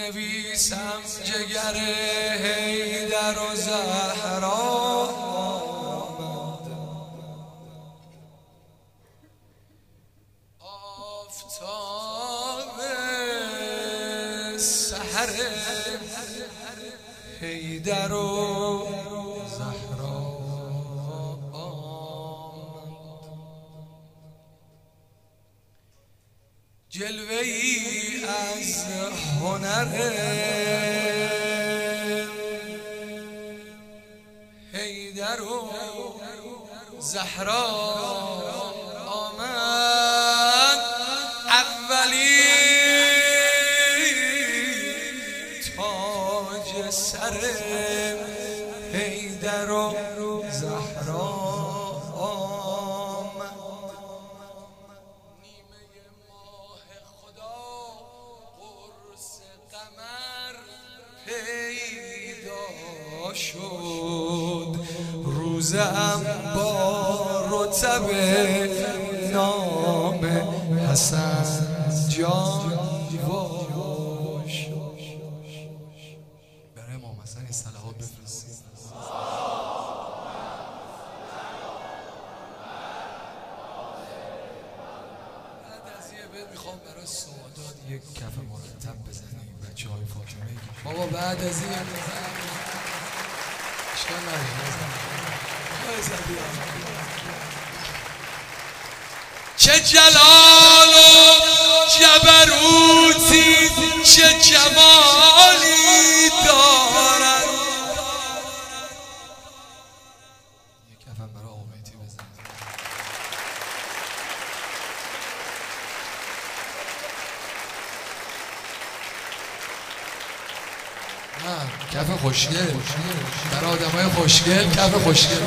نویسم جگر حیدر و زهرا آفتاب سحر حیدر و زهرا جلوه ای از هنر حیدر و زهرا آمد اولی تاج سر حیدر و زهرا شد روز انبار رتب نام حسن جان واش. برای امام حسن این صلوات بفرستید. بعد از یه بیت میخوام برای سعادات یک کف مرتب بزنیم بچه های فاطمه. بابا بعد از این چه جلال و جبروتی چه جمالی دارد. یک کفم برای آقایتی بزن. کف خوشگل برای آدمای خوشگل، کف خوشگل.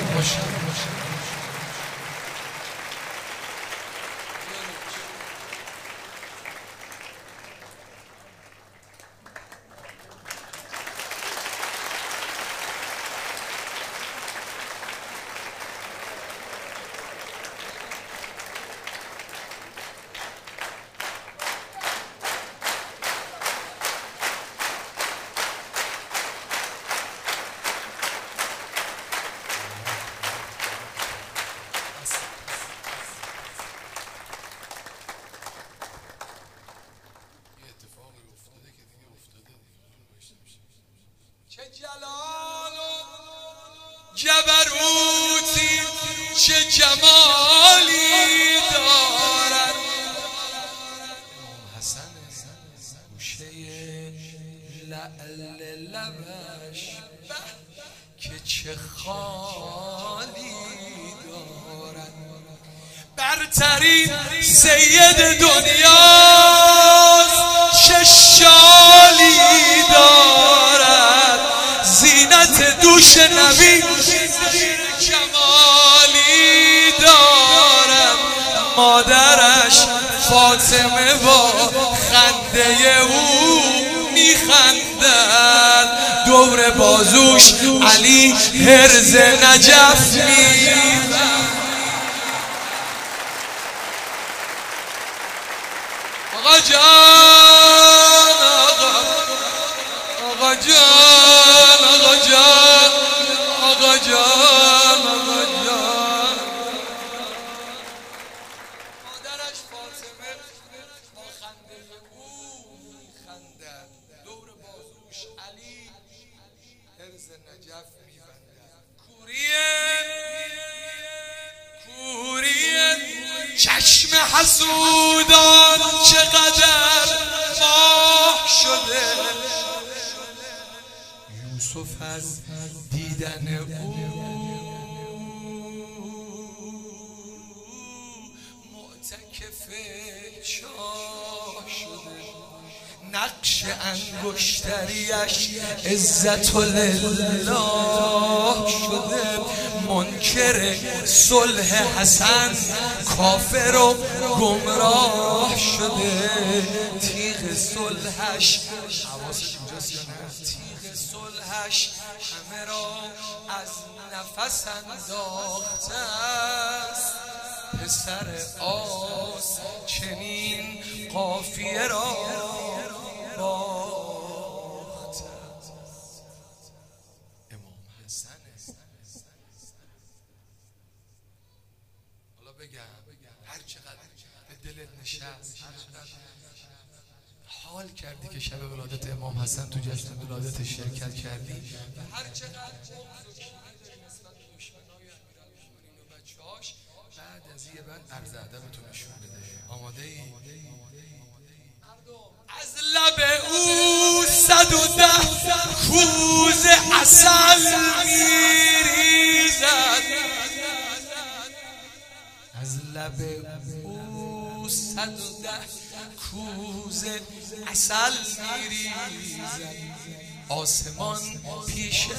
چه جلال و جبروتی چه جمالی دارد. حسن گوشه لعل لبش که چه خالی دارد. برترین سید دنیاست چه شالی دارد. زینت دوش نبی کمالی دارد. مادرش فاطمه با خنده او میخندد. دور بازوش علی هرز نجف میبند. آقا جان آقا جان آقا جان آقا جان آقا جان. مادرش فاطمه با خنده او میخندد. دور بازوش علی هرز نجف میبندد. کوریه چشم حسودان چقدر ماه شده. یوسف از دیدن او معتکف چاه شده. نقش انگشتریش عزت لله شده. منکر صلح حسن کافر و گمراه شده. تیغ صلحش حواسش اینجاست یا نه؟ تیغ صلحش همه را از نفس انداخته است. پسر آس چنین قافیه را با دلت نشست، حال کردی که شب ولادت امام حسن تو جشن ولادت شرکت کردی و هر چقدر نسبت به دشمنای امیرالمومنین و بچه‌هاش بعد از یه بعد عرض ادبتون نشون بده. آماده ای؟ از لب او 110 کوزه عسل میریزد، از لب او 110 کوزه عسل میریزد، آسمان پیش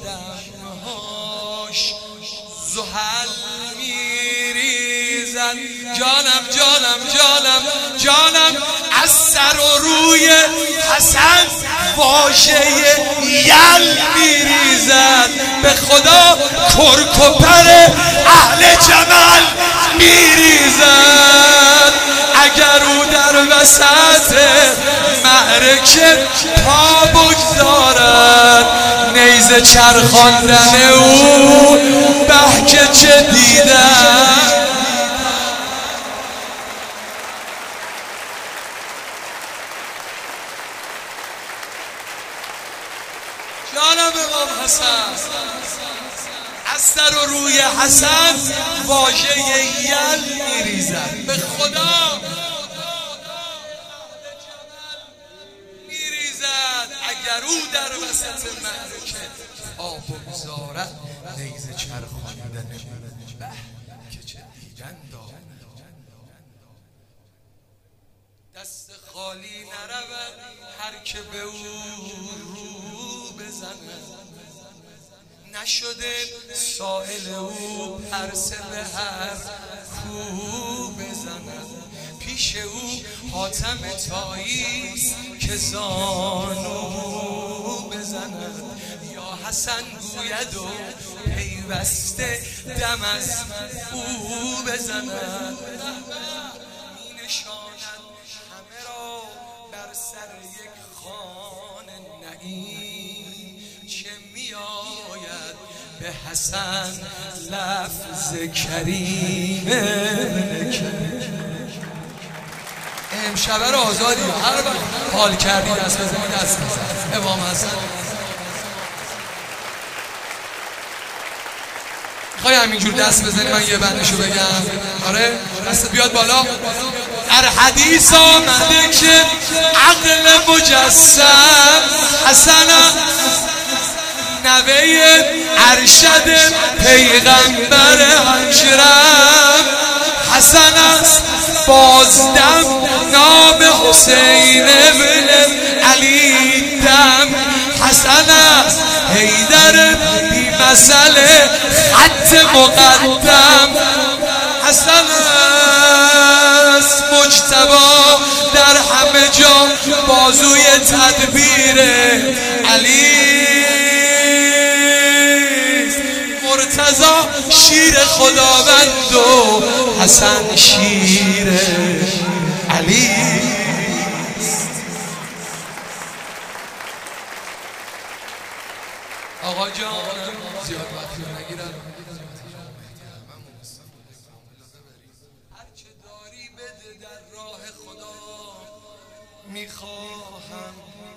قدمهاش زحل میریزد. جانم جانم جانم جانم از سر و روی حسن واژه یل میریزد، به خدا کرک و پر اهل جمل میریزد. اگر او در وسط معرکه پا بگذارد، نیزه چرخاندن او به که چه دیدن. جانب امام حسن از سر و روی حسن واژه یل میریزد، به خدا میریزد. اگر او در وسط معرکه پا بگذارد، نیزه چرخاندن به که چه دیدن دارد. دست خالی نرود هر که به او رو بزند، نشده سائل او پرسه به هر کو بزند. پیش او حاتم طاییست که زانو بزند، یا حسن گوید و پیوسته دم از او بزند. می نشاند همه را بر سر یک خوان نعیم، چه می آید به حسن لفظ کریم. امشب رو آزادی هر وقت حال کردی دست بزنی دست بزن. امام حسن میخوای همینجور دست بزنی من یه بندشو بگم؟ آره دست بیاد بالا. در حدیث آمده که عقل مجسم حسن نوه ارشد پیغمبر اکرم، حسن است بازدم نام حسین ابن علی دم، حسن است حیدر بی مسئله خط مقدم، حسن است مجتبی در همه جا بازوی تدبیر علی، مرتضی شیر خداوند و حسن شیر علی. آقا جان زیاد وقت نگیرم، هر چه داری بده در راه خدا میخواهم.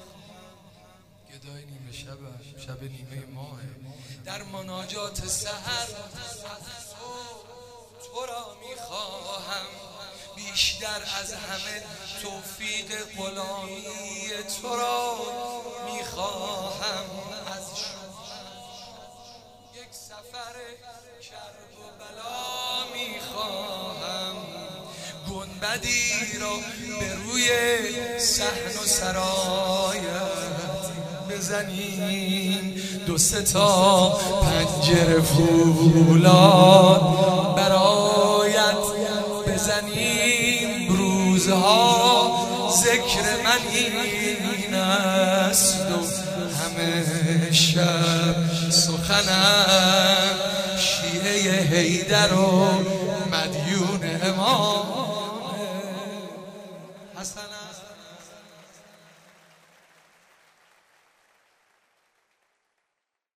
گدای نیمه شب نیمه ماه در مناجات سحر تو را میخواهم، بیشتر از همه توفیق غلامی تو را میخواهم. از یک سفر کرب و بلا میخواهم، گنبدی را به روی صحن و سرایت بزنیم، دو سه تا پنجره فولاد برایت بزنیم. روزها ذکر من این است و همه شب سخنم شیعه حیدر و مدیون امام